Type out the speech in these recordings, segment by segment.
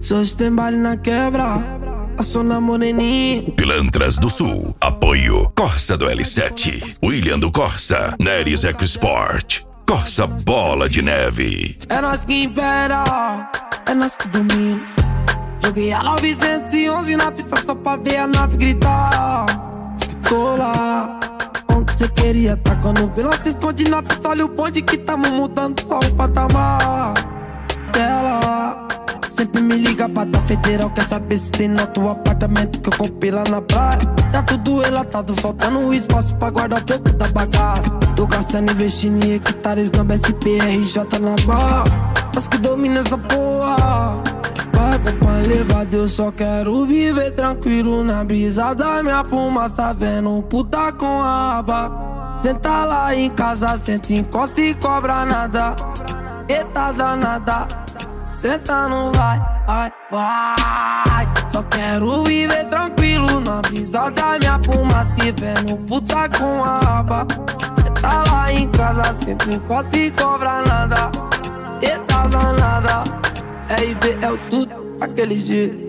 hoje tem baile na quebra, passou na moreninha. Pilantras do Sul, apoio Corsa do L7, William do Corsa, Neres Export, Corsa Bola de Neve. É nós que impera, é nós que domina. Joguei a 911 na pista só pra ver a nave gritar. Tô lá, onde cê queria tá. Quando vê nós se esconde na pistola e o bonde que tamo mudando só o patamar. Ela sempre me liga pra dar federal. Quer saber se tem no teu apartamento que eu comprei lá na praia. Tá tudo relatado, faltando espaço pra guardar um pouco da bagaça. Tô gastando, investindo em hectares no BSP, RJ na barra. Nós que domina essa porra. Pago pra levar, eu só quero viver tranquilo na brisa da minha fumaça, vendo puta com a aba. Senta lá em casa, senta, encosta e cobra nada. Eita danada, senta não vai, vai. Só quero viver tranquilo na brisa da minha fumaça, vendo puta com a aba. Senta lá em casa, senta, encosta e cobra nada. Eita danada, RB é o tudo, aquele jeito.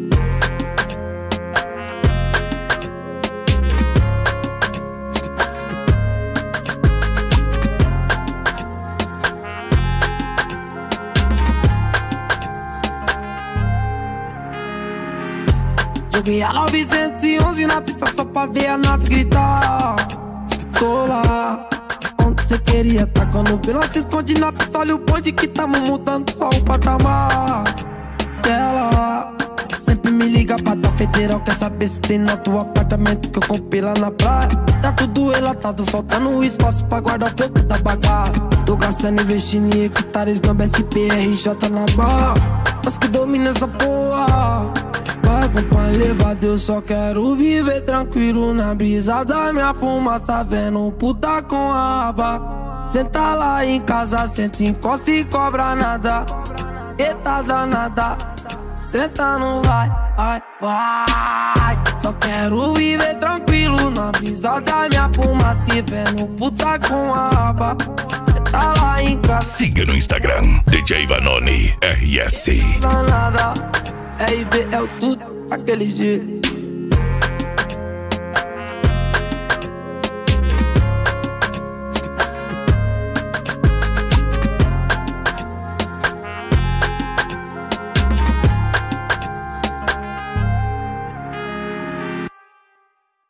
Joguei a 911 na pista só pra ver a nave gritar. Tô lá, onde cê queria tá. Quando vê nós se esconde na pistola e o bonde que tamo mudando só o patamar. Ela sempre me liga pra dar federal. Quer saber se tem no teu apartamento que eu comprei lá na praia. Tá tudo relatado, faltando espaço pra guardar um pouco da bagaça. Tô gastando, investindo em hectares no BSP, RJ na barra. Nós que domina essa porra. Pago pra levar, eu só quero viver tranquilo na brisa da minha fumaça, vendo puta com a aba. Senta lá em casa, senta, encosta e cobra nada. Eita danada, senta não vai, vai. Só quero viver tranquilo na brisa da minha fumaça, vendo puta com a aba. Senta lá em casa. Siga no Instagram, DJ Vanoni RS. Danada, RB é o tudo, aquele jeito.